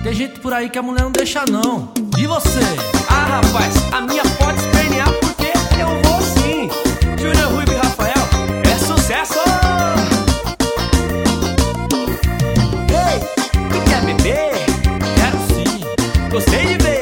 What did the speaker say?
Tem gente por aí que a mulher não deixa não. E você? Ah, rapaz, a minha pode espernear porque eu vou sim. Júnior, Ruivo e Rafael, é sucesso! Ei, tu quer beber? Quero sim. Gostei de ver.